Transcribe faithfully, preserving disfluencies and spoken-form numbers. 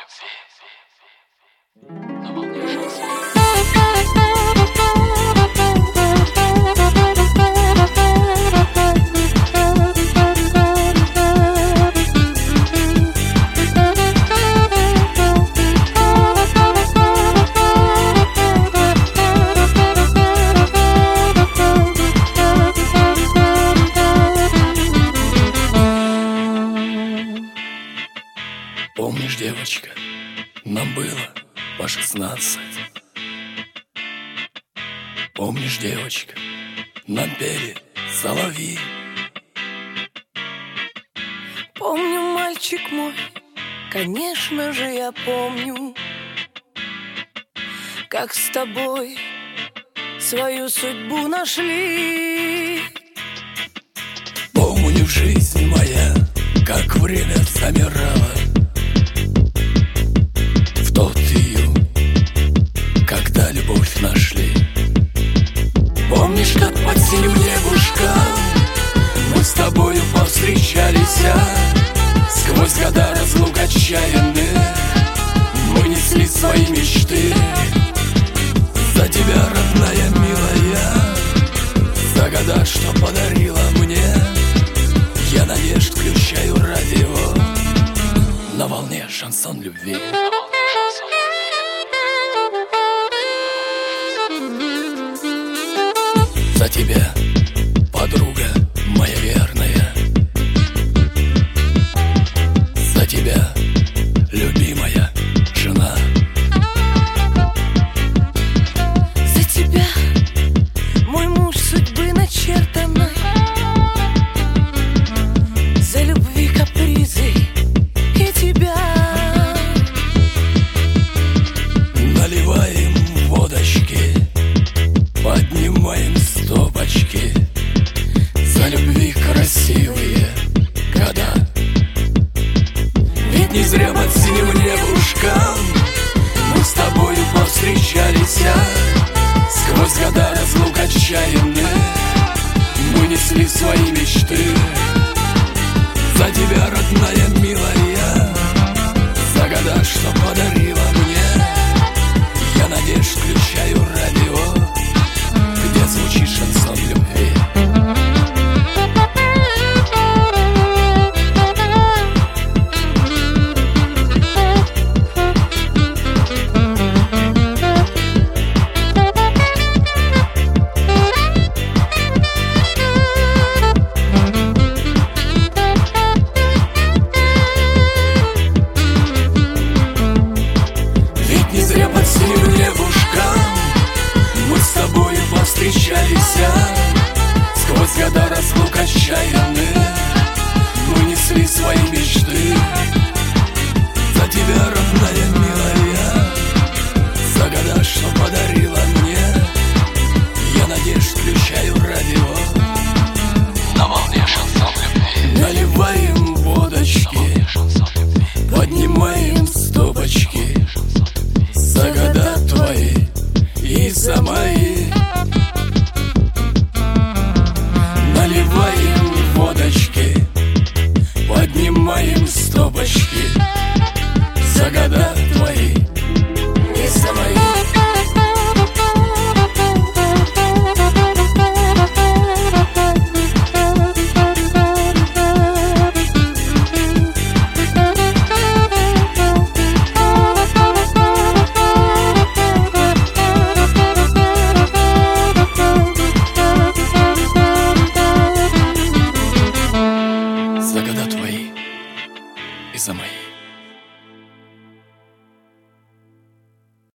любви. На волне шансон. Помнишь, девочка, нам было по шестнадцать. Помнишь, девочка, нам пели соловьи. Помню, мальчик мой, конечно же я помню, как с тобой свою судьбу нашли. Помню, жизнь моя, как время замирало в тот июнь, когда любовь нашли. Помнишь, как под синим небушком мы с тобою повстречались, а сквозь года разлук отчаянных мы несли свои мечты. За тебя, родная, милая, за года, что подарила мне, я надежд включаю радио на волне шансон любви. За тебя, подруга моя верная, за тебя, любимая жена, За тебя, мой муж судьбы начертанной, за любви капризы и тебя. наливаем водочки, поднимаем стопочки за любви красивые года. Ведь не зря под синим небушком мы с тобою повстречались, а сквозь года разлук отчаянных мы несли свои мечты. За тебя, родная, милая, за года, что подарила мне, я надежд включаю радио, где звучит шансон любви. Ведь не зря под синим небушком мы с тобою повстречались, а сквозь года разлук отчаянных мы несли свои мечты. За тебя, родная, милая, за года, что подарила мне, я надежд включаю радио На волне шансон любви. наливаем водочки, поднимаем стопочки за года твои и за мои. Наливаем водочки, поднимаем стопочки за года твои и за мои. За года твои и за мои.